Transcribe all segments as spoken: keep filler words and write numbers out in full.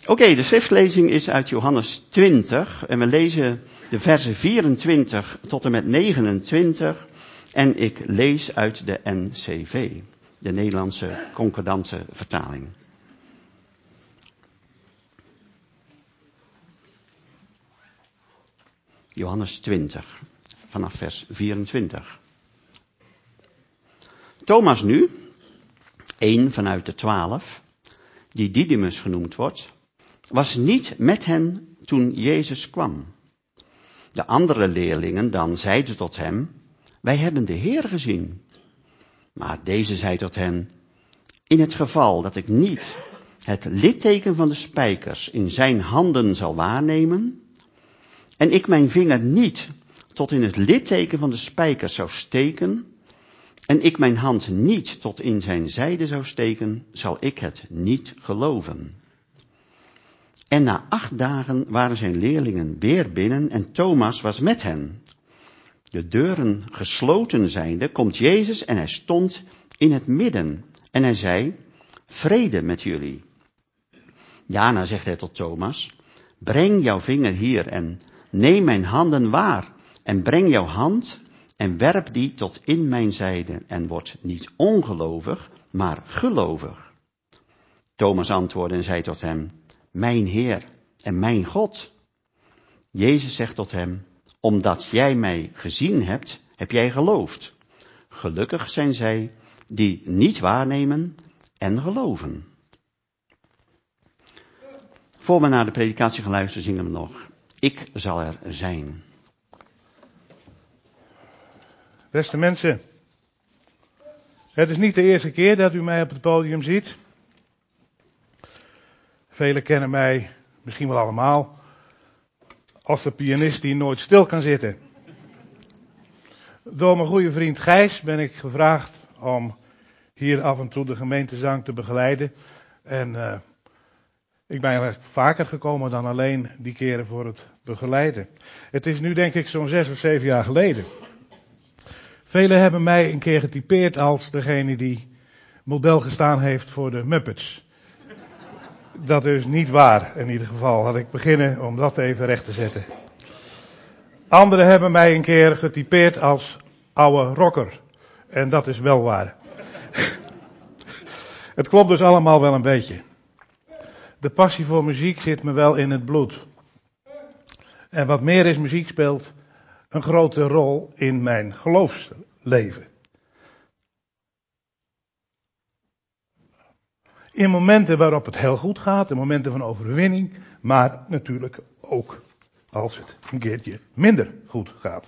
Oké, okay, de schriftlezing is uit Johannes twintig en we lezen de versen vierentwintig tot en met negenentwintig en ik lees uit de N C V, de Nederlandse concordante vertaling. Johannes twintig, vanaf vers vierentwintig. Thomas nu, één vanuit de twaalf, die Didymus genoemd wordt, was niet met hen toen Jezus kwam. De andere leerlingen dan zeiden tot hem, wij hebben de Heer gezien. Maar deze zei tot hen, in het geval dat ik niet het litteken van de spijkers in zijn handen zal waarnemen, en ik mijn vinger niet tot in het litteken van de spijkers zou steken, en ik mijn hand niet tot in zijn zijde zou steken, zal ik het niet geloven. En na acht dagen waren zijn leerlingen weer binnen en Thomas was met hen. De deuren gesloten zijnde, komt Jezus en hij stond in het midden. En hij zei, vrede met jullie. Daarna zegt hij tot Thomas, breng jouw vinger hier en neem mijn handen waar. En breng jouw hand en werp die tot in mijn zijde en word niet ongelovig, maar gelovig. Thomas antwoordde en zei tot hem, mijn Heer en mijn God. Jezus zegt tot hem, omdat jij mij gezien hebt, heb jij geloofd. Gelukkig zijn zij die niet waarnemen en geloven. Voor we naar de predikatie gaan luisteren, zingen we nog, ik zal er zijn. Beste mensen, het is niet de eerste keer dat u mij op het podium ziet. Velen kennen mij, misschien wel allemaal, als de pianist die nooit stil kan zitten. Door mijn goede vriend Gijs ben ik gevraagd om hier af en toe de gemeentezang te begeleiden. En uh, ik ben eigenlijk vaker gekomen dan alleen die keren voor het begeleiden. Het is nu denk ik zo'n zes of zeven jaar geleden. Velen hebben mij een keer getypeerd als degene die model gestaan heeft voor de Muppets. Dat is niet waar, in ieder geval. Laat ik beginnen om dat even recht te zetten. Anderen hebben mij een keer getypeerd als oude rocker. En dat is wel waar. Het klopt dus allemaal wel een beetje. De passie voor muziek zit me wel in het bloed. En wat meer is, muziek speelt een grote rol in mijn geloofsleven. In momenten waarop het heel goed gaat, in momenten van overwinning, maar natuurlijk ook als het een keertje minder goed gaat.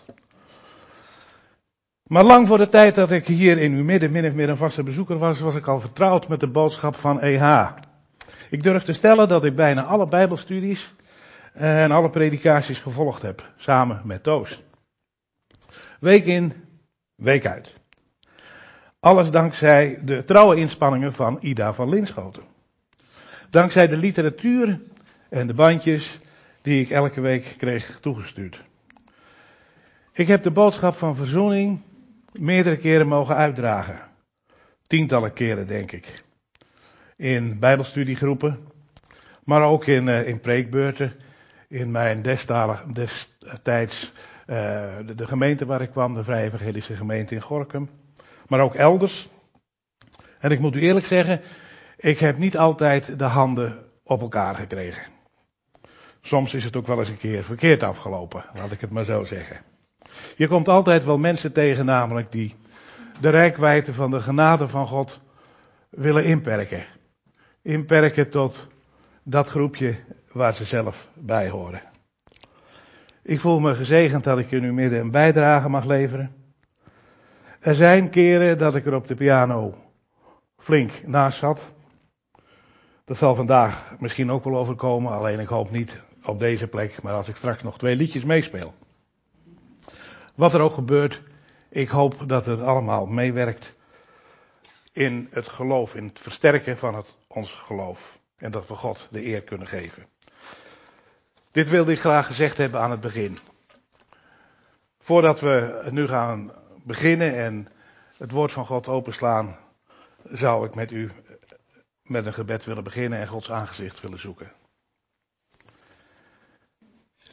Maar lang voor de tijd dat ik hier in uw midden min of meer een vaste bezoeker was, was ik al vertrouwd met de boodschap van E H. Ik durf te stellen dat ik bijna alle bijbelstudies en alle predikaties gevolgd heb, samen met Toos. Week in, week uit. Alles dankzij de trouwe inspanningen van Ida van Linschoten. Dankzij de literatuur en de bandjes die ik elke week kreeg toegestuurd. Ik heb de boodschap van verzoening meerdere keren mogen uitdragen. Tientallen keren denk ik. In bijbelstudiegroepen, maar ook in, uh, in preekbeurten. In mijn destalig, destijds uh, de, de gemeente waar ik kwam, de Vrije Evangelische Gemeente in Gorinchem. Maar ook elders. En ik moet u eerlijk zeggen, ik heb niet altijd de handen op elkaar gekregen. Soms is het ook wel eens een keer verkeerd afgelopen, laat ik het maar zo zeggen. Je komt altijd wel mensen tegen namelijk die de reikwijdte van de genade van God willen inperken. Inperken tot dat groepje waar ze zelf bij horen. Ik voel me gezegend dat ik in uw midden een bijdrage mag leveren. Er zijn keren dat ik er op de piano flink naast zat. Dat zal vandaag misschien ook wel overkomen, alleen ik hoop niet op deze plek, maar als ik straks nog twee liedjes meespeel. Wat er ook gebeurt, ik hoop dat het allemaal meewerkt in het geloof, in het versterken van het, ons geloof. En dat we God de eer kunnen geven. Dit wilde ik graag gezegd hebben aan het begin. Voordat we nu gaan beginnen en het woord van God openslaan, zou ik met u met een gebed willen beginnen en Gods aangezicht willen zoeken.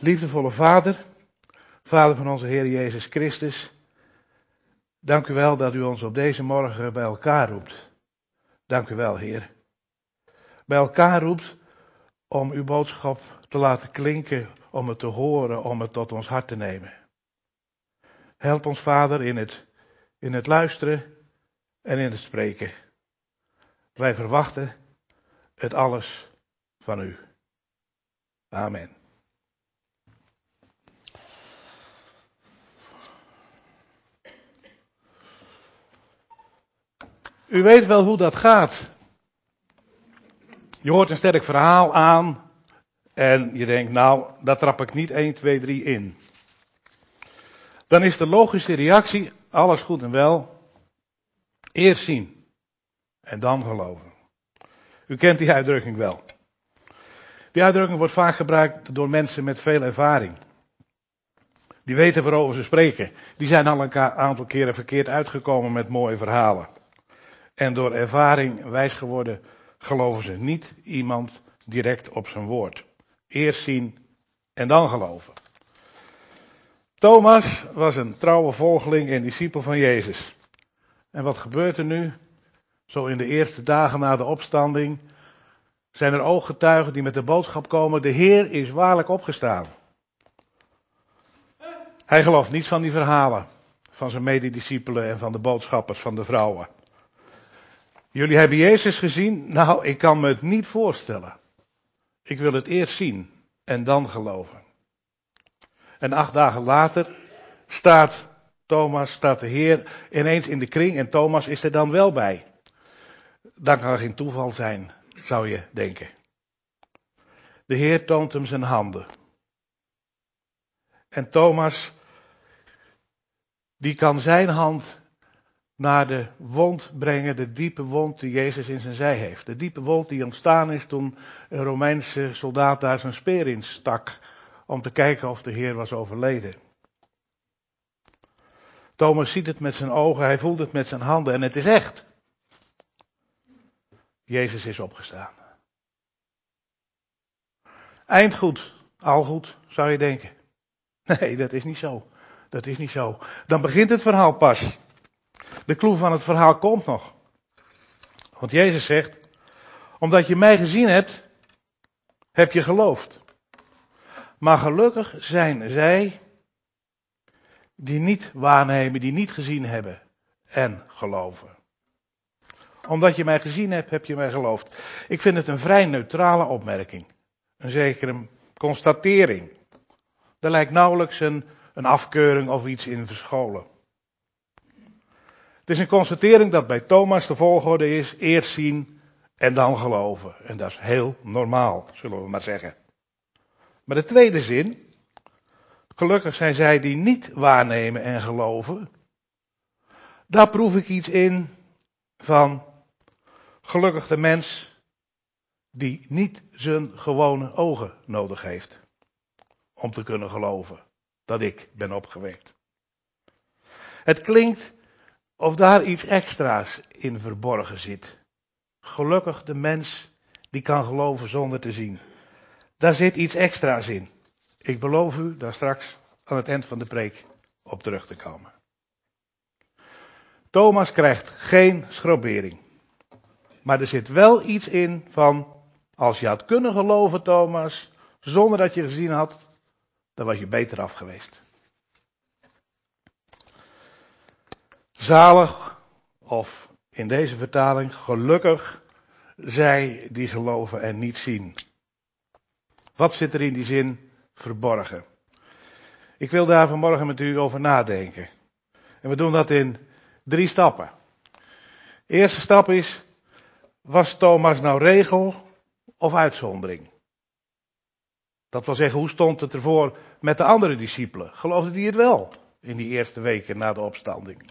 Liefdevolle Vader, Vader van onze Heer Jezus Christus, dank u wel dat u ons op deze morgen bij elkaar roept. Dank u wel, Heer. Bij elkaar roept om uw boodschap te laten klinken, om het te horen, om het tot ons hart te nemen. Help ons, Vader, in het, in het luisteren en in het spreken. Wij verwachten het alles van u. Amen. U weet wel hoe dat gaat. Je hoort een sterk verhaal aan en je denkt, nou, daar trap ik niet één, twee, drie in. Dan is de logische reactie, alles goed en wel, eerst zien en dan geloven. U kent die uitdrukking wel. Die uitdrukking wordt vaak gebruikt door mensen met veel ervaring. Die weten waarover ze spreken. Die zijn al een aantal keren verkeerd uitgekomen met mooie verhalen. En door ervaring wijs geworden, geloven ze niet iemand direct op zijn woord. Eerst zien en dan geloven. Thomas was een trouwe volgeling en discipel van Jezus. En wat gebeurt er nu? Zo in de eerste dagen na de opstanding zijn er ooggetuigen die met de boodschap komen, de Heer is waarlijk opgestaan. Hij gelooft niets van die verhalen, van zijn medediscipelen en van de boodschappers van de vrouwen. Jullie hebben Jezus gezien? Nou, ik kan me het niet voorstellen. Ik wil het eerst zien en dan geloven. En acht dagen later staat Thomas, staat de Heer ineens in de kring en Thomas is er dan wel bij. Dat kan geen toeval zijn, zou je denken. De Heer toont hem zijn handen. En Thomas, die kan zijn hand naar de wond brengen, de diepe wond die Jezus in zijn zij heeft. De diepe wond die ontstaan is toen een Romeinse soldaat daar zijn speer in stak, om te kijken of de Heer was overleden. Thomas ziet het met zijn ogen, hij voelt het met zijn handen en het is echt. Jezus is opgestaan. Eind goed, al goed, zou je denken. Nee, dat is niet zo. Dat is niet zo. Dan begint het verhaal pas. De clue van het verhaal komt nog. Want Jezus zegt, omdat je mij gezien hebt, heb je geloofd. Maar gelukkig zijn zij die niet waarnemen, die niet gezien hebben en geloven. Omdat je mij gezien hebt, heb je mij geloofd. Ik vind het een vrij neutrale opmerking. Een zekere constatering. Er lijkt nauwelijks een, een afkeuring of iets in verscholen. Het is een constatering dat bij Thomas de volgorde is eerst zien en dan geloven. En dat is heel normaal, zullen we maar zeggen. Maar de tweede zin, gelukkig zijn zij die niet waarnemen en geloven. Daar proef ik iets in van gelukkig de mens die niet zijn gewone ogen nodig heeft. Om te kunnen geloven dat ik ben opgewekt. Het klinkt of daar iets extra's in verborgen zit. Gelukkig de mens die kan geloven zonder te zien. Daar zit iets extra's in. Ik beloof u daar straks aan het eind van de preek op terug te komen. Thomas krijgt geen schrobering. Maar er zit wel iets in van, als je had kunnen geloven Thomas, zonder dat je gezien had, dan was je beter af geweest. Zalig, of in deze vertaling, gelukkig, zij die geloven en niet zien. Wat zit er in die zin verborgen? Ik wil daar vanmorgen met u over nadenken. En we doen dat in drie stappen. De eerste stap is, was Thomas nou regel of uitzondering? Dat wil zeggen, hoe stond het ervoor met de andere discipelen? Geloofden die het wel in die eerste weken na de opstanding?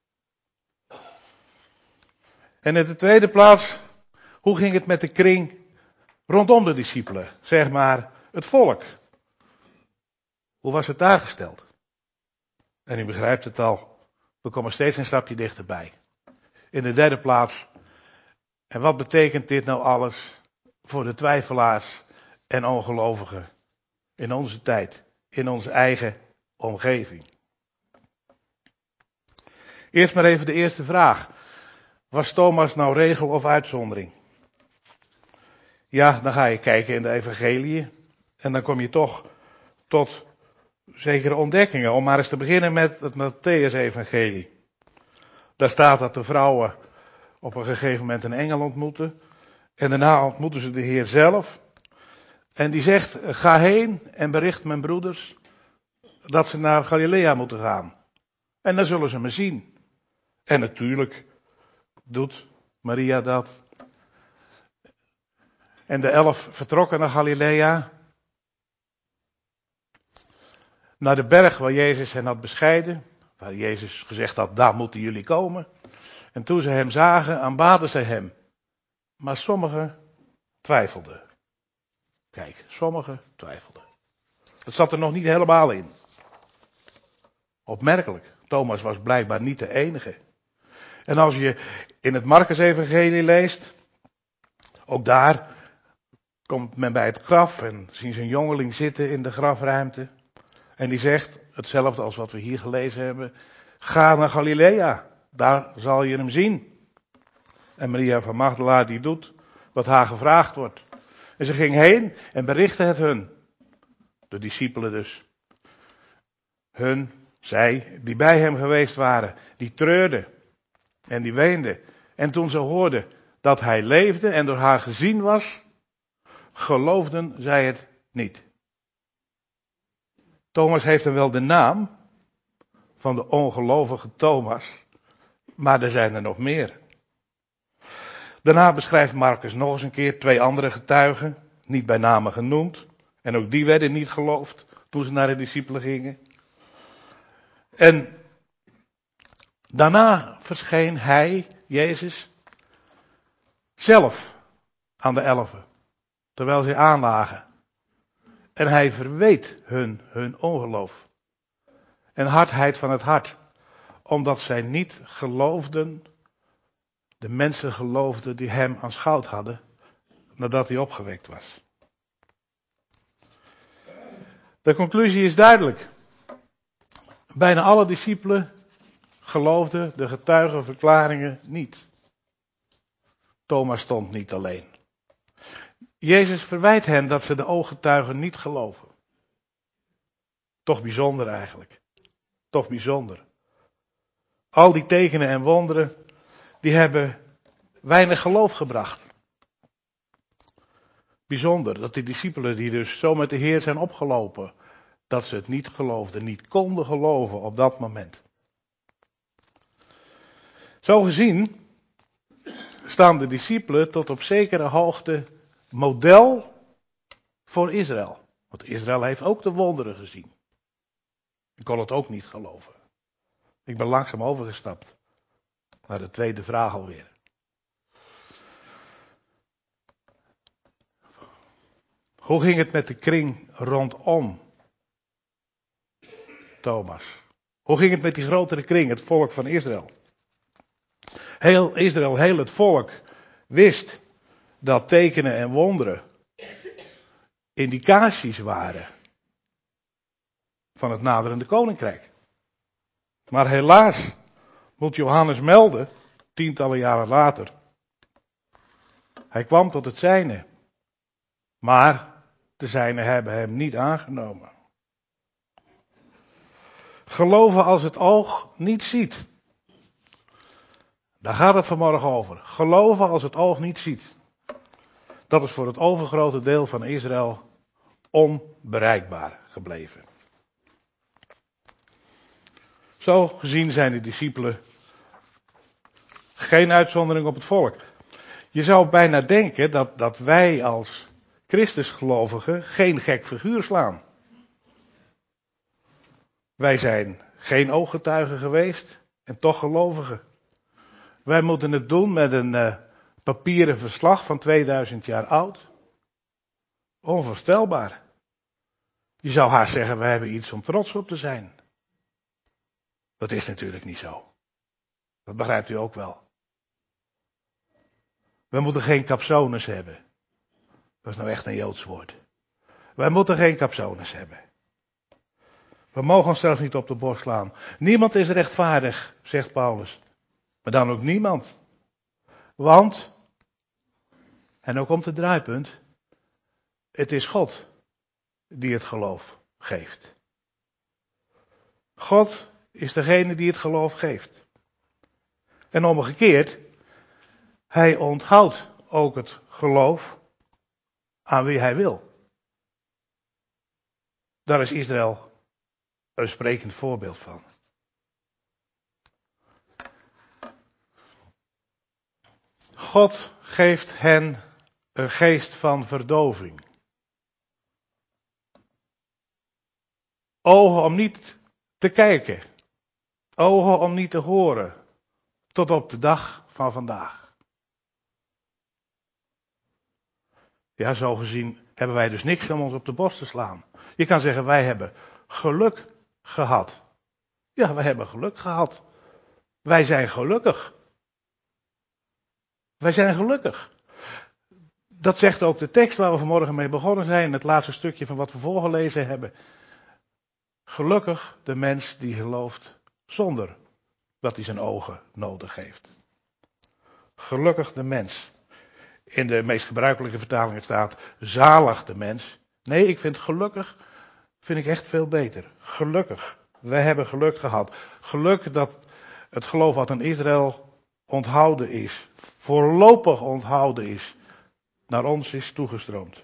En in de tweede plaats, hoe ging het met de kring rondom de discipelen? Zeg maar, het volk. Hoe was het daar gesteld? En u begrijpt het al, we komen steeds een stapje dichterbij. In de derde plaats, en wat betekent dit nou alles voor de twijfelaars en ongelovigen in onze tijd in onze eigen omgeving. Eerst maar even de eerste vraag. Was Thomas nou regel of uitzondering? Ja, dan ga je kijken in de evangeliën en dan kom je toch tot zekere ontdekkingen. Om maar eens te beginnen met het Mattheüs-evangelie. Daar staat dat de vrouwen op een gegeven moment een engel ontmoeten. En daarna ontmoeten ze de Heer zelf. En die zegt, ga heen en bericht mijn broeders dat ze naar Galilea moeten gaan. En dan zullen ze me zien. En natuurlijk doet Maria dat. En de elf vertrokken naar Galilea. Naar de berg waar Jezus hen had bescheiden. Waar Jezus gezegd had, daar moeten jullie komen. En toen ze hem zagen, aanbaden ze hem. Maar sommigen twijfelden. Kijk, sommigen twijfelden. Dat zat er nog niet helemaal in. Opmerkelijk. Thomas was blijkbaar niet de enige. En als je in het Marcus-evangelie leest, ook daar komt men bij het graf en zien ze een jongeling zitten in de grafruimte. En die zegt, hetzelfde als wat we hier gelezen hebben, ga naar Galilea, daar zal je hem zien. En Maria van Magdala die doet wat haar gevraagd wordt. En ze ging heen en berichtte het hun. De discipelen dus. Hun, zij, die bij hem geweest waren, die treurden en die weenden. En toen ze hoorden dat hij leefde en door haar gezien was, geloofden zij het niet. Thomas heeft dan wel de naam van de ongelovige Thomas, maar er zijn er nog meer. Daarna beschrijft Marcus nog eens een keer twee andere getuigen, niet bij name genoemd. En ook die werden niet geloofd toen ze naar de discipelen gingen. En daarna verscheen hij, Jezus, zelf aan de elfen, terwijl ze aanlagen. En hij verweet hun hun ongeloof en hardheid van het hart, omdat zij niet geloofden, de mensen geloofden die hem aanschouwd hadden, nadat hij opgewekt was. De conclusie is duidelijk. Bijna alle discipelen geloofden de getuigenverklaringen niet. Thomas stond niet alleen. Jezus verwijt hen dat ze de ooggetuigen niet geloven. Toch bijzonder eigenlijk. Toch bijzonder. Al die tekenen en wonderen, die hebben weinig geloof gebracht. Bijzonder dat die discipelen die dus zo met de Heer zijn opgelopen, dat ze het niet geloofden, niet konden geloven op dat moment. Zo gezien staan de discipelen tot op zekere hoogte model voor Israël. Want Israël heeft ook de wonderen gezien. Ik kon het ook niet geloven. Ik ben langzaam overgestapt naar de tweede vraag alweer. Hoe ging het met de kring rondom Thomas? Hoe ging het met die grotere kring, het volk van Israël? Heel Israël, heel het volk wist dat tekenen en wonderen indicaties waren van het naderende koninkrijk. Maar helaas moet Johannes melden, tientallen jaren later, hij kwam tot het zijne, maar de zijnen hebben hem niet aangenomen. Geloven als het oog niet ziet. Daar gaat het vanmorgen over. Geloven als het oog niet ziet. Dat is voor het overgrote deel van Israël onbereikbaar gebleven. Zo gezien zijn de discipelen geen uitzondering op het volk. Je zou bijna denken dat, dat wij als Christusgelovigen geen gek figuur slaan. Wij zijn geen ooggetuigen geweest en toch gelovigen. Wij moeten het doen met een uh, papieren verslag van tweeduizend jaar oud. Onvoorstelbaar. Je zou haast zeggen, we hebben iets om trots op te zijn. Dat is natuurlijk niet zo. Dat begrijpt u ook wel. We moeten geen capsones hebben. Dat is nou echt een Joods woord. Wij moeten geen capsones hebben. We mogen onszelf niet op de borst slaan. Niemand is rechtvaardig, zegt Paulus. Maar dan ook niemand. Want, en ook komt het draaipunt, het is God die het geloof geeft. God is degene die het geloof geeft. En omgekeerd, hij onthoudt ook het geloof aan wie hij wil. Daar is Israël een sprekend voorbeeld van. God geeft hen een geest van verdoving. Ogen om niet te kijken. Ogen om niet te horen. Tot op de dag van vandaag. Ja, zo gezien hebben wij dus niks om ons op de borst te slaan. Je kan zeggen, wij hebben geluk gehad. Ja, wij hebben geluk gehad. Wij zijn gelukkig. Wij zijn gelukkig. Dat zegt ook de tekst waar we vanmorgen mee begonnen zijn, het laatste stukje van wat we voorgelezen hebben. Gelukkig de mens die gelooft zonder dat hij zijn ogen nodig heeft. Gelukkig de mens. In de meest gebruikelijke vertaling staat zalig de mens. Nee, ik vind gelukkig, vind ik echt veel beter. Gelukkig. Wij hebben geluk gehad. Geluk dat het geloof wat in Israël onthouden is, voorlopig onthouden is, naar ons is toegestroomd.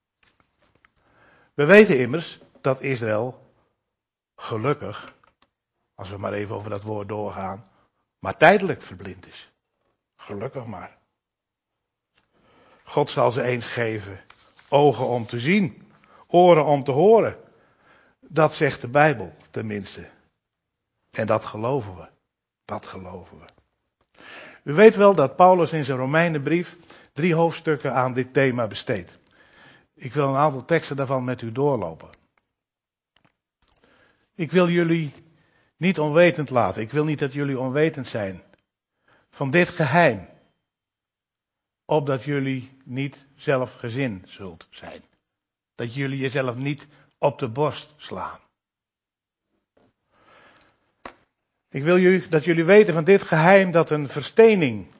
We weten immers dat Israël gelukkig, als we maar even over dat woord doorgaan, maar tijdelijk verblind is. Gelukkig maar. God zal ze eens geven ogen om te zien, oren om te horen. Dat zegt de Bijbel tenminste. En dat geloven we. Dat geloven we. U weet wel dat Paulus in zijn Romeinenbrief drie hoofdstukken aan dit thema besteedt. Ik wil een aantal teksten daarvan met u doorlopen. Ik wil jullie niet onwetend laten. Ik wil niet dat jullie onwetend zijn van dit geheim. Opdat jullie niet zelfgezind zult zijn. Dat jullie jezelf niet op de borst slaan. Ik wil jullie, dat jullie weten van dit geheim dat een verstening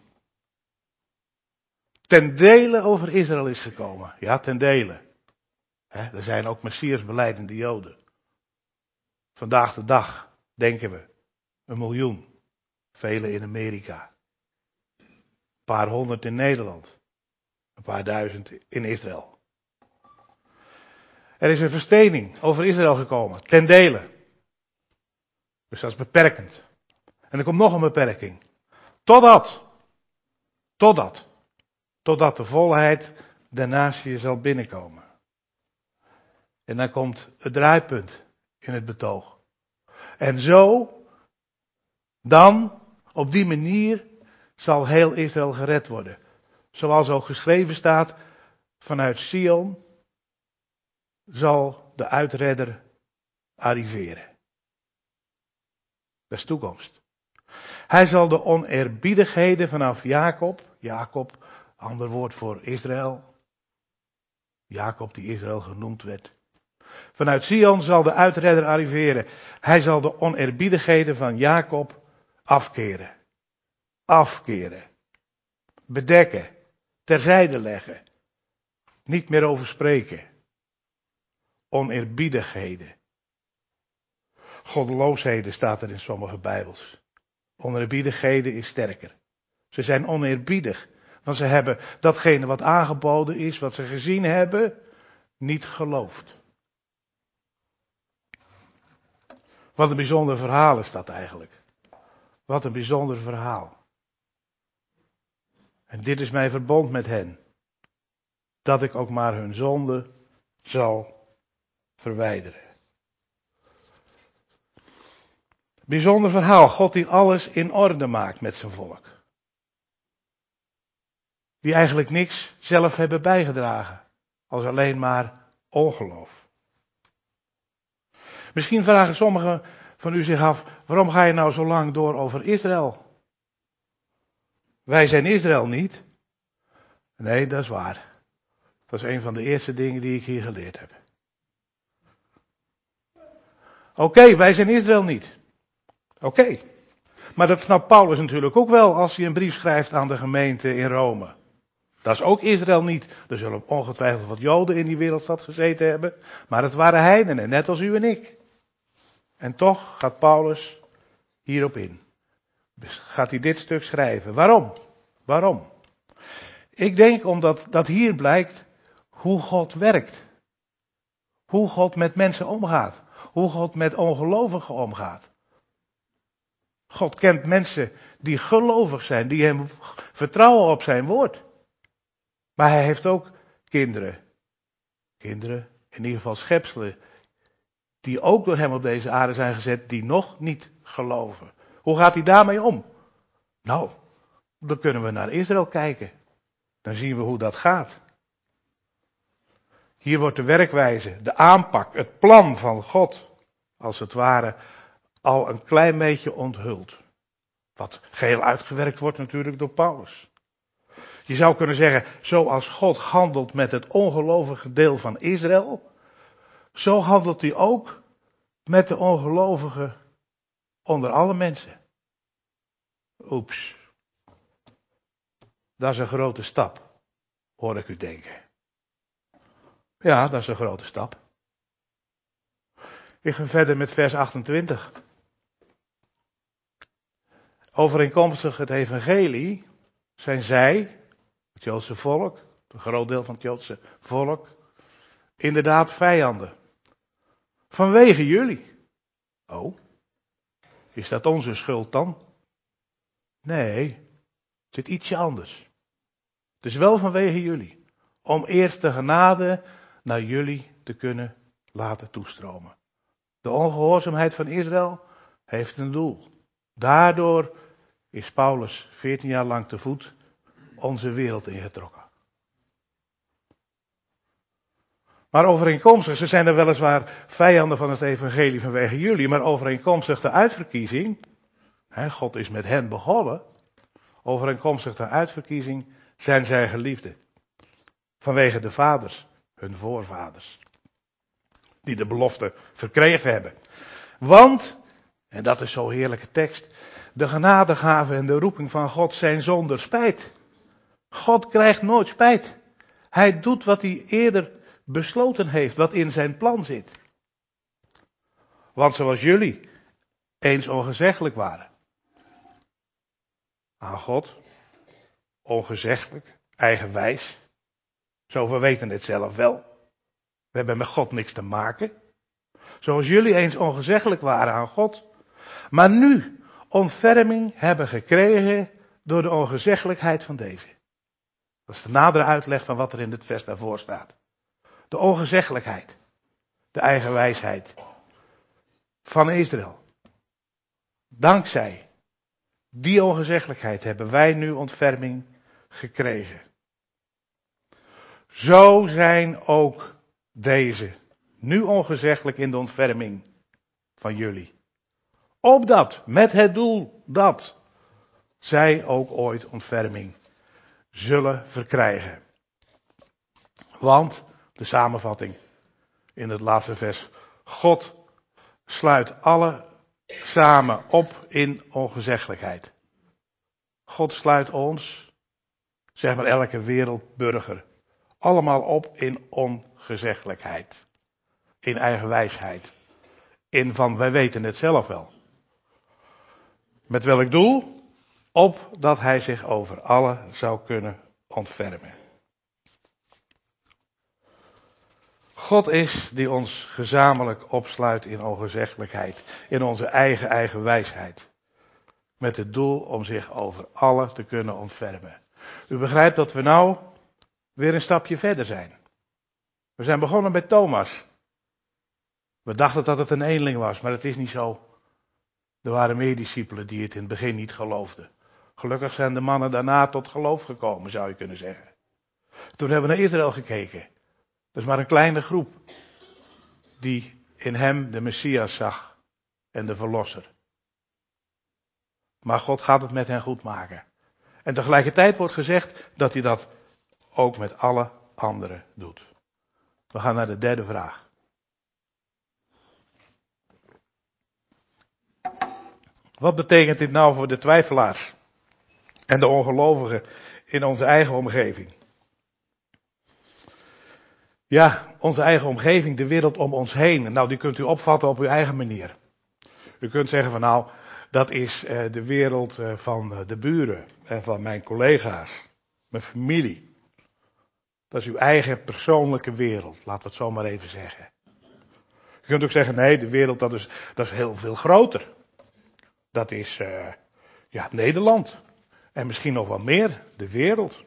ten dele over Israël is gekomen. Ja, ten dele. He, er zijn ook Messiasbelijdende Joden. Vandaag de dag denken we een miljoen. Velen in Amerika. Een paar honderd in Nederland. Een paar duizend in Israël. Er is een verstening over Israël gekomen. Ten dele. Dus dat is beperkend. En er komt nog een beperking. Totdat. Totdat. Totdat de volheid der natie zal binnenkomen. En dan komt het draaipunt in het betoog. En zo, dan, op die manier, zal heel Israël gered worden. Zoals ook geschreven staat, vanuit Sion zal de uitredder arriveren. Dat is toekomst. Hij zal de oneerbiedigheden vanaf Jacob, Jacob, ander woord voor Israël, Jacob die Israël genoemd werd. Vanuit Sion zal de uitredder arriveren. Hij zal de oneerbiedigheden van Jacob afkeren. Afkeren. Bedekken. Terzijde leggen. Niet meer over spreken. Oneerbiedigheden. Goddeloosheden staat er in sommige Bijbels. Oneerbiedigheden is sterker. Ze zijn oneerbiedig. Want ze hebben datgene wat aangeboden is, wat ze gezien hebben, niet geloofd. Wat een bijzonder verhaal is dat eigenlijk. Wat een bijzonder verhaal. En dit is mijn verbond met hen. Dat ik ook maar hun zonde zal verwijderen. Bijzonder verhaal. God die alles in orde maakt met zijn volk. Die eigenlijk niks zelf hebben bijgedragen. Als alleen maar ongeloof. Misschien vragen sommigen van u zich af, waarom ga je nou zo lang door over Israël? Wij zijn Israël niet. Nee, dat is waar. Dat is een van de eerste dingen die ik hier geleerd heb. Oké, okay, wij zijn Israël niet. Oké. Okay. Maar dat snapt Paulus natuurlijk ook wel als hij een brief schrijft aan de gemeente in Rome. Dat is ook Israël niet. Er zullen ongetwijfeld wat Joden in die wereldstad gezeten hebben. Maar het waren heidenen, net als u en ik. En toch gaat Paulus hierop in. Dus gaat hij dit stuk schrijven. Waarom? Waarom? Ik denk omdat dat hier blijkt hoe God werkt. Hoe God met mensen omgaat. Hoe God met ongelovigen omgaat. God kent mensen die gelovig zijn, die hem vertrouwen op zijn woord. Maar hij heeft ook kinderen. Kinderen, in ieder geval schepselen, die ook door hem op deze aarde zijn gezet, die nog niet geloven. Hoe gaat hij daarmee om? Nou, dan kunnen we naar Israël kijken. Dan zien we hoe dat gaat. Hier wordt de werkwijze, de aanpak, het plan van God, als het ware, al een klein beetje onthuld. Wat geheel uitgewerkt wordt natuurlijk door Paulus. Je zou kunnen zeggen, zoals God handelt met het ongelovige deel van Israël, zo handelt hij ook met de ongelovigen onder alle mensen. Oeps. Dat is een grote stap, hoor ik u denken. Ja, dat is een grote stap. Ik ga verder met vers achtentwintig. Overeenkomstig het evangelie zijn zij, het Joodse volk, een groot deel van het Joodse volk, inderdaad vijanden. Vanwege jullie. Oh, is dat onze schuld dan? Nee, het zit ietsje anders. Het is wel vanwege jullie. Om eerst de genade naar jullie te kunnen laten toestromen. De ongehoorzaamheid van Israël heeft een doel. Daardoor is Paulus veertien jaar lang te voet onze wereld ingetrokken. Maar overeenkomstig, ze zijn er weliswaar vijanden van het evangelie vanwege jullie, maar overeenkomstig de uitverkiezing, hè, God is met hen begonnen, overeenkomstig de uitverkiezing zijn zij geliefden. Vanwege de vaders, hun voorvaders, die de belofte verkregen hebben. Want, en dat is zo'n heerlijke tekst, de genadegave en de roeping van God zijn zonder spijt. God krijgt nooit spijt. Hij doet wat hij eerder besloten heeft, wat in zijn plan zit. Want zoals jullie eens ongezeggelijk waren aan God, ongezeggelijk, eigenwijs, zo we weten het zelf wel. We hebben met God niks te maken. Zoals jullie eens ongezeggelijk waren aan God, maar nu ontferming hebben gekregen door de ongezeggelijkheid van deze. Dat is de nadere uitleg van wat er in het vers daarvoor staat. De ongezeggelijkheid, de eigenwijsheid van Israël. Dankzij die ongezeggelijkheid hebben wij nu ontferming gekregen. Zo zijn ook deze nu ongezeggelijk in de ontferming van jullie. Opdat, met het doel dat zij ook ooit ontferming zullen verkrijgen. Want, de samenvatting in het laatste vers, God sluit alle samen op in ongezeggelijkheid. God sluit ons, zeg maar elke wereldburger, allemaal op in ongezeggelijkheid. In eigenwijsheid. In van, wij weten het zelf wel. Met welk doel? Opdat hij zich over alle zou kunnen ontfermen. God is die ons gezamenlijk opsluit in ongezeggelijkheid. In onze eigen eigen wijsheid. Met het doel om zich over alle te kunnen ontfermen. U begrijpt dat we nou weer een stapje verder zijn. We zijn begonnen bij Thomas. We dachten dat het een eenling was, maar het is niet zo. Er waren meer discipelen die het in het begin niet geloofden. Gelukkig zijn de mannen daarna tot geloof gekomen, zou je kunnen zeggen. Toen hebben we naar Israël gekeken. Dat is maar een kleine groep die in hem de Messias zag en de Verlosser. Maar God gaat het met hen goed maken. En tegelijkertijd wordt gezegd dat hij dat ook met alle anderen doet. We gaan naar de derde vraag. Wat betekent dit nou voor de twijfelaars en de ongelovigen in onze eigen omgeving? Ja, onze eigen omgeving, de wereld om ons heen. Nou, die kunt u opvatten op uw eigen manier. U kunt zeggen van nou, dat is uh, de wereld uh, van uh, de buren en van mijn collega's, mijn familie. Dat is uw eigen persoonlijke wereld, laten we het zo maar even zeggen. U kunt ook zeggen, nee, de wereld dat is, dat is heel veel groter. Dat is uh, ja, Nederland. En misschien nog wel meer, de wereld.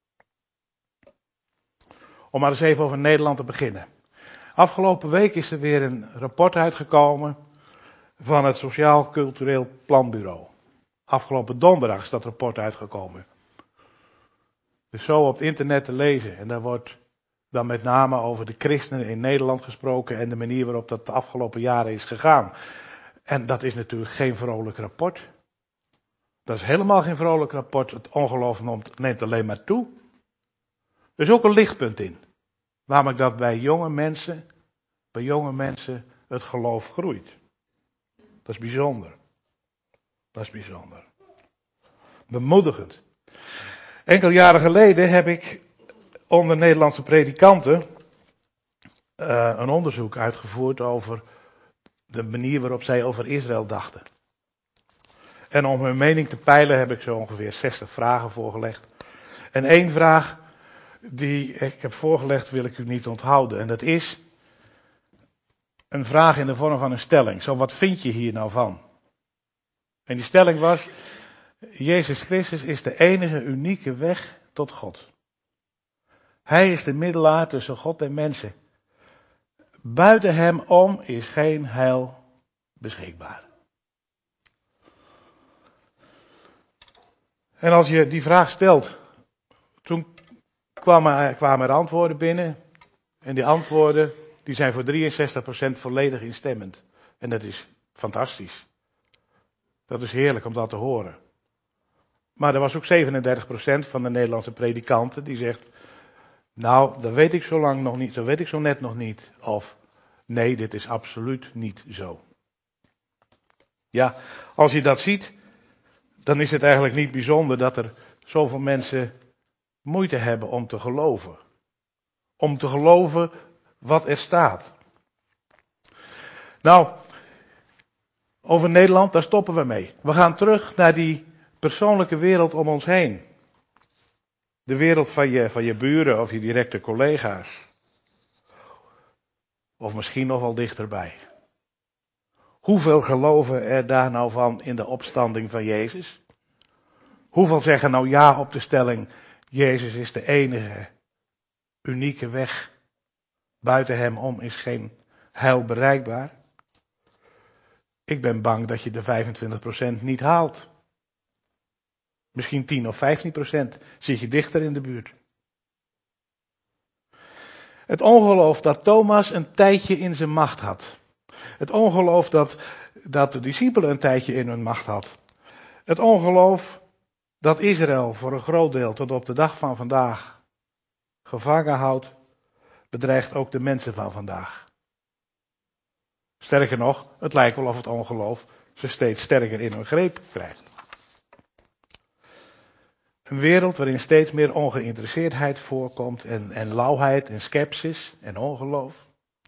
Om maar eens even over Nederland te beginnen. Afgelopen week is er weer een rapport uitgekomen van het Sociaal Cultureel Planbureau. Afgelopen donderdag is dat rapport uitgekomen. Dus zo op het internet te lezen. En daar wordt dan met name over de christenen in Nederland gesproken en de manier waarop dat de afgelopen jaren is gegaan. En dat is natuurlijk geen vrolijk rapport. Dat is helemaal geen vrolijk rapport. Het ongeloof neemt alleen maar toe. Er is ook een lichtpunt in. Namelijk dat bij jonge mensen, bij jonge mensen het geloof groeit. Dat is bijzonder. Dat is bijzonder. Bemoedigend. Enkele jaren geleden heb ik onder Nederlandse predikanten uh, een onderzoek uitgevoerd over de manier waarop zij over Israël dachten. En om hun mening te peilen heb ik zo ongeveer zestig vragen voorgelegd. En één vraag die ik heb voorgelegd wil ik u niet onthouden. En dat is een vraag in de vorm van een stelling. Zo, wat vind je hier nou van? En die stelling was, Jezus Christus is de enige unieke weg tot God. Hij is de middelaar tussen God en mensen. Buiten hem om is geen heil beschikbaar. En als je die vraag stelt, toen kwamen, kwamen er antwoorden binnen. En die antwoorden die zijn voor drieënzestig procent volledig instemmend. En dat is fantastisch. Dat is heerlijk om dat te horen. Maar er was ook zevenendertig procent van de Nederlandse predikanten die zegt, nou, dat weet ik zo lang nog niet, dat weet ik zo net nog niet. Of, nee, dit is absoluut niet zo. Ja, als je dat ziet, dan is het eigenlijk niet bijzonder dat er zoveel mensen moeite hebben om te geloven. Om te geloven wat er staat. Nou, over Nederland, daar stoppen we mee. We gaan terug naar die persoonlijke wereld om ons heen. De wereld van je, van je buren of je directe collega's. Of misschien nog wel dichterbij. Hoeveel geloven er daar nou van in de opstanding van Jezus? Hoeveel zeggen nou ja op de stelling, Jezus is de enige, unieke weg. Buiten hem om is geen heil bereikbaar. Ik ben bang dat je de vijfentwintig procent niet haalt. Misschien tien of vijftien procent zit je dichter in de buurt. Het ongeloof dat Thomas een tijdje in zijn macht had. Het ongeloof dat, dat de discipelen een tijdje in hun macht had. Het ongeloof dat Israël voor een groot deel tot op de dag van vandaag gevangen houdt, bedreigt ook de mensen van vandaag. Sterker nog, het lijkt wel of het ongeloof ze steeds sterker in hun greep krijgt. Een wereld waarin steeds meer ongeïnteresseerdheid voorkomt en, en lauwheid en scepsis en ongeloof.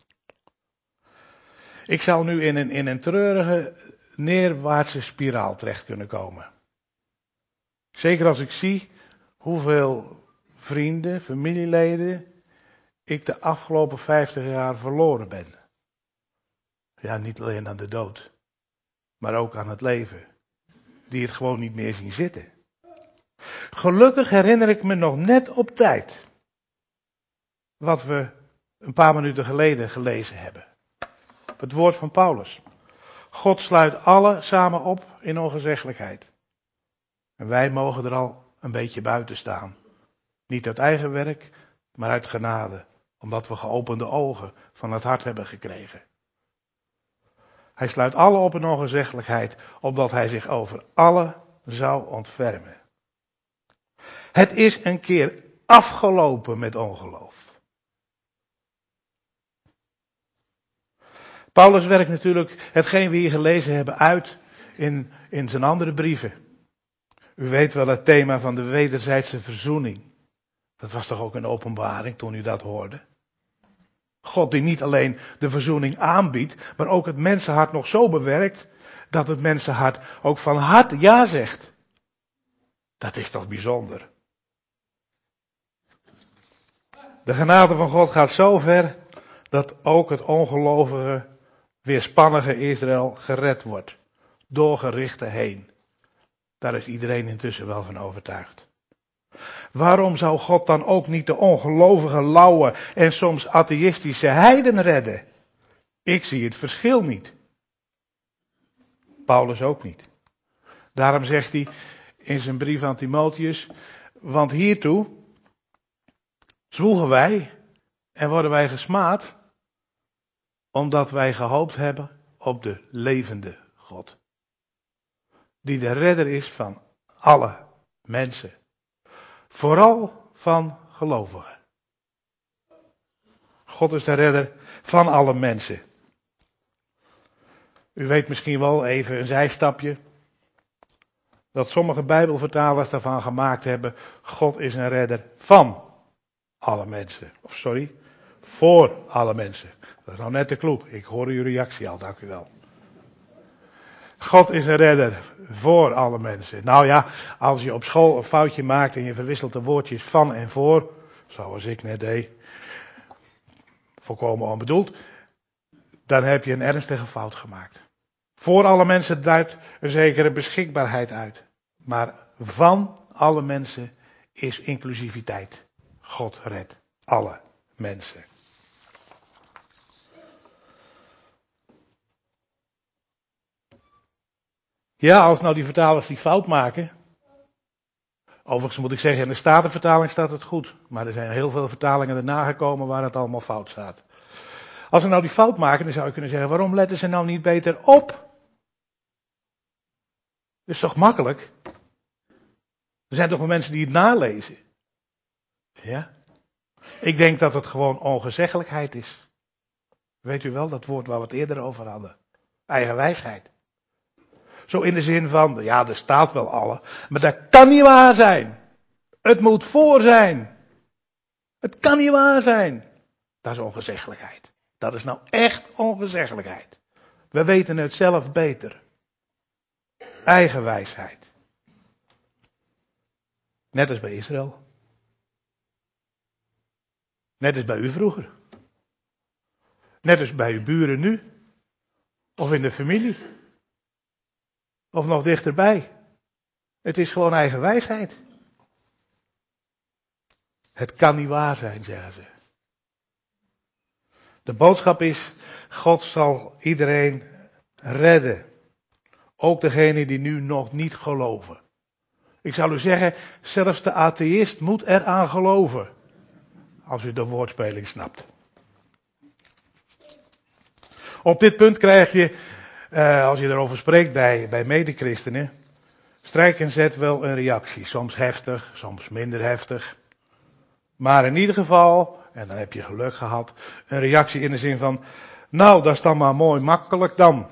Ik zou nu in een, in een treurige neerwaartse spiraal terecht kunnen komen. Zeker als ik zie hoeveel vrienden, familieleden ik de afgelopen vijftig jaar verloren ben. Ja, niet alleen aan de dood, maar ook aan het leven. Die het gewoon niet meer zien zitten. Gelukkig herinner ik me nog net op tijd wat we een paar minuten geleden gelezen hebben. Het woord van Paulus. God sluit alle samen op in ongezeggelijkheid. En wij mogen er al een beetje buiten staan. Niet uit eigen werk, maar uit genade. Omdat we geopende ogen van het hart hebben gekregen. Hij sluit alle op in ongezeggelijkheid, opdat hij zich over alle zou ontfermen. Het is een keer afgelopen met ongeloof. Paulus werkt natuurlijk hetgeen we hier gelezen hebben uit in, in zijn andere brieven. U weet wel het thema van de wederzijdse verzoening. Dat was toch ook een openbaring toen u dat hoorde? God die niet alleen de verzoening aanbiedt, maar ook het mensenhart nog zo bewerkt, dat het mensenhart ook van harte ja zegt. Dat is toch bijzonder. De genade van God gaat zo ver, dat ook het ongelovige, weerspannige Israël gered wordt. Door gerichten heen. Daar is iedereen intussen wel van overtuigd. Waarom zou God dan ook niet de ongelovige, lauwe en soms atheïstische heiden redden? Ik zie het verschil niet. Paulus ook niet. Daarom zegt hij in zijn brief aan Timotheus, want hiertoe zwoegen wij en worden wij gesmaad, omdat wij gehoopt hebben op de levende God. Die de redder is van alle mensen. Vooral van gelovigen. God is de redder van alle mensen. U weet misschien wel, even een zijstapje, dat sommige Bijbelvertalers daarvan gemaakt hebben, God is een redder van alle mensen. Of sorry, voor alle mensen. Dat is nou net de kloek. Ik hoor uw reactie al, dank u wel. God is een redder voor alle mensen. Nou ja, als je op school een foutje maakt en je verwisselt de woordjes van en voor, zoals ik net deed, volkomen onbedoeld, dan heb je een ernstige fout gemaakt. Voor alle mensen duidt een zekere beschikbaarheid uit. Maar van alle mensen is inclusiviteit. God redt alle mensen. Ja, als nou die vertalers die fout maken. Overigens moet ik zeggen, in de Statenvertaling staat het goed. Maar er zijn heel veel vertalingen erna gekomen waar het allemaal fout staat. Als ze nou die fout maken, dan zou je kunnen zeggen, waarom letten ze nou niet beter op? Dat is toch makkelijk? Er zijn toch wel mensen die het nalezen? Ja? Ik denk dat het gewoon ongezeggelijkheid is. Weet u wel, dat woord waar we het eerder over hadden. Eigenwijsheid. Zo in de zin van, ja, er staat wel alle, maar dat kan niet waar zijn. Het moet voor zijn. Het kan niet waar zijn. Dat is ongezeggelijkheid. Dat is nou echt ongezeggelijkheid. We weten het zelf beter. Eigenwijsheid. Net als bij Israël. Net als bij u vroeger. Net als bij uw buren nu. Of in de familie. Of nog dichterbij. Het is gewoon eigenwijsheid. Het kan niet waar zijn, zeggen ze. De boodschap is, God zal iedereen redden. Ook degenen die nu nog niet geloven. Ik zou u zeggen, zelfs de atheïst moet eraan geloven. Als u de woordspeling snapt. Op dit punt krijg je, uh, als je erover spreekt bij, bij medechristenen, strijk en zet wel een reactie. Soms heftig, soms minder heftig. Maar in ieder geval, en dan heb je geluk gehad, een reactie in de zin van, nou, dat is dan maar mooi makkelijk dan.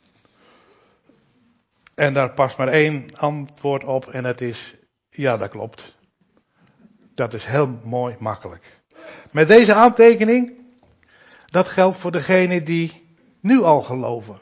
En daar past maar één antwoord op en dat is, ja, dat klopt. Dat is heel mooi makkelijk. Met deze aantekening, dat geldt voor degenen die nu al geloven.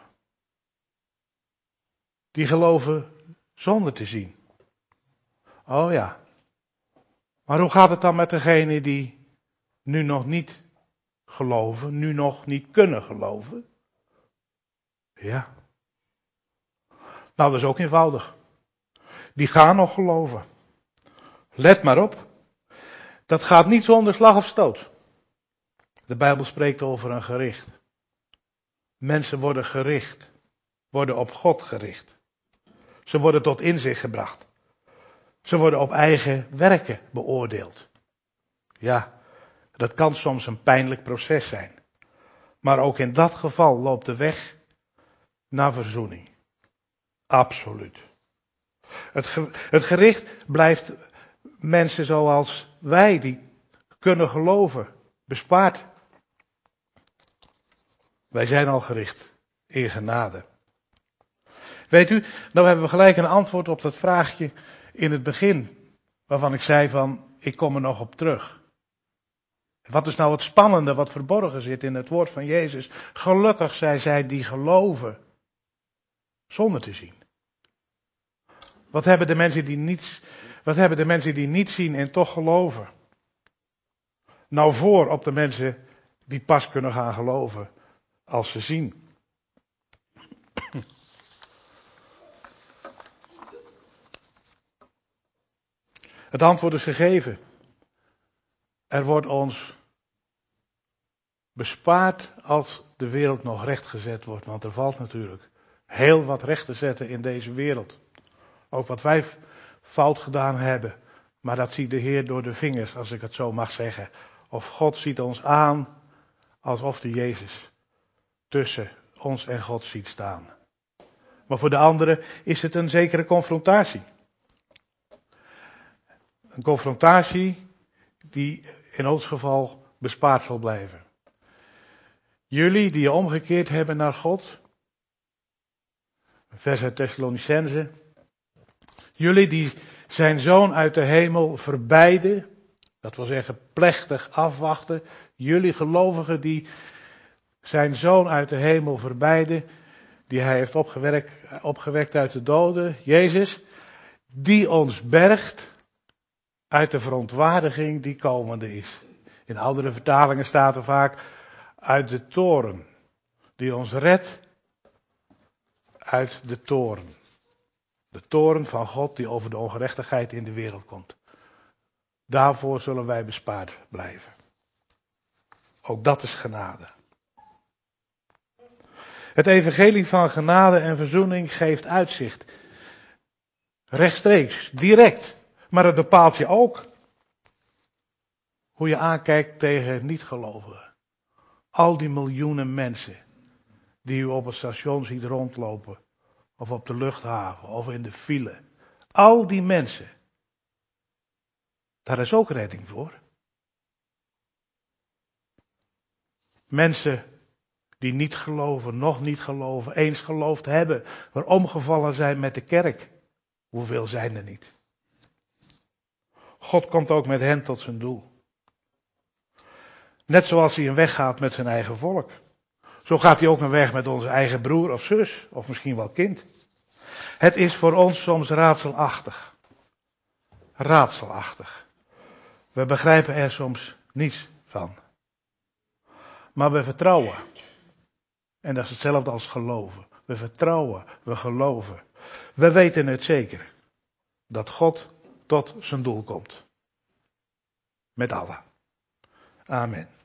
Die geloven zonder te zien. Oh ja. Maar hoe gaat het dan met degenen die nu nog niet geloven, nu nog niet kunnen geloven? Ja. Nou, dat is ook eenvoudig. Die gaan nog geloven. Let maar op. Dat gaat niet zonder slag of stoot. De Bijbel spreekt over een gericht. Mensen worden gericht. Worden op God gericht. Ze worden tot inzicht gebracht. Ze worden op eigen werken beoordeeld. Ja, dat kan soms een pijnlijk proces zijn. Maar ook in dat geval loopt de weg naar verzoening. Absoluut. Het, ge- het gericht blijft mensen zoals wij, die kunnen geloven, bespaard. Wij zijn al gericht in genade. Weet u, nou hebben we gelijk een antwoord op dat vraagje in het begin. Waarvan ik zei van, ik kom er nog op terug. Wat is nou het spannende wat verborgen zit in het woord van Jezus? Gelukkig zijn zij die geloven, zonder te zien. Wat hebben de mensen die niets, wat hebben de mensen die niet zien en toch geloven? Nou voor op de mensen die pas kunnen gaan geloven als ze zien. Het antwoord is gegeven. Er wordt ons bespaard als de wereld nog rechtgezet wordt. Want er valt natuurlijk heel wat recht te zetten in deze wereld. Ook wat wij fout gedaan hebben. Maar dat ziet de Heer door de vingers, als ik het zo mag zeggen. Of God ziet ons aan alsof de Jezus tussen ons en God ziet staan. Maar voor de anderen is het een zekere confrontatie. Een confrontatie die in ons geval bespaard zal blijven. Jullie die je omgekeerd hebben naar God. Vers uit Thessalonicense. Jullie die zijn zoon uit de hemel verbijden. Dat wil zeggen plechtig afwachten. Jullie gelovigen die zijn zoon uit de hemel verbijden. Die hij heeft opgewekt, opgewekt uit de doden. Jezus. Die ons bergt uit de verontwaardiging die komende is. In oudere vertalingen staat er vaak uit de toorn. Die ons redt uit de toorn. De toorn van God die over de ongerechtigheid in de wereld komt. Daarvoor zullen wij bespaard blijven. Ook dat is genade. Het evangelie van genade en verzoening geeft uitzicht. Rechtstreeks, direct. Maar het bepaalt je ook hoe je aankijkt tegen niet-gelovigen. Al die miljoenen mensen die u op het station ziet rondlopen. Of op de luchthaven, of in de file. Al die mensen. Daar is ook redding voor. Mensen die niet geloven, nog niet geloven, eens geloofd hebben, maar omgevallen zijn met de kerk. Hoeveel zijn er niet? God komt ook met hen tot zijn doel. Net zoals hij een weg gaat met zijn eigen volk. Zo gaat hij ook een weg met onze eigen broer of zus, of misschien wel kind. Het is voor ons soms raadselachtig. Raadselachtig. We begrijpen er soms niets van. Maar we vertrouwen. En dat is hetzelfde als geloven. We vertrouwen, we geloven. We weten het zeker. Dat God tot zijn doel komt. Met allen. Amen.